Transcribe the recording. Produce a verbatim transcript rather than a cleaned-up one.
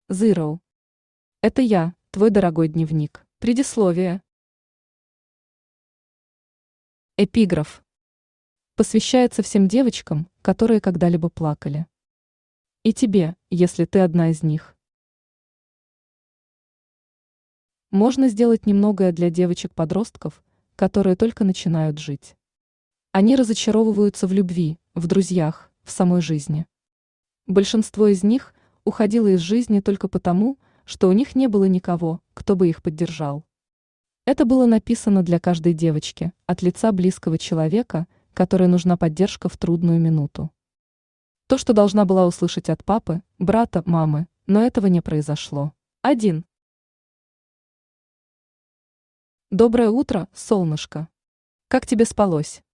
Zero. Это я, твой дорогой дневник. Предисловие. Эпиграф. Посвящается всем девочкам, которые когда-либо плакали. И тебе, если ты одна из них. Можно сделать немногое для девочек-подростков, которые только начинают жить. Они разочаровываются в любви, в друзьях, в самой жизни. Большинство из них уходило из жизни только потому, что у них не было никого, кто бы их поддержал. Это было написано для каждой девочки, от лица близкого человека, которой нужна поддержка в трудную минуту. То, что должна была услышать от папы, брата, мамы, но этого не произошло. Один. Доброе утро, солнышко. Как тебе спалось?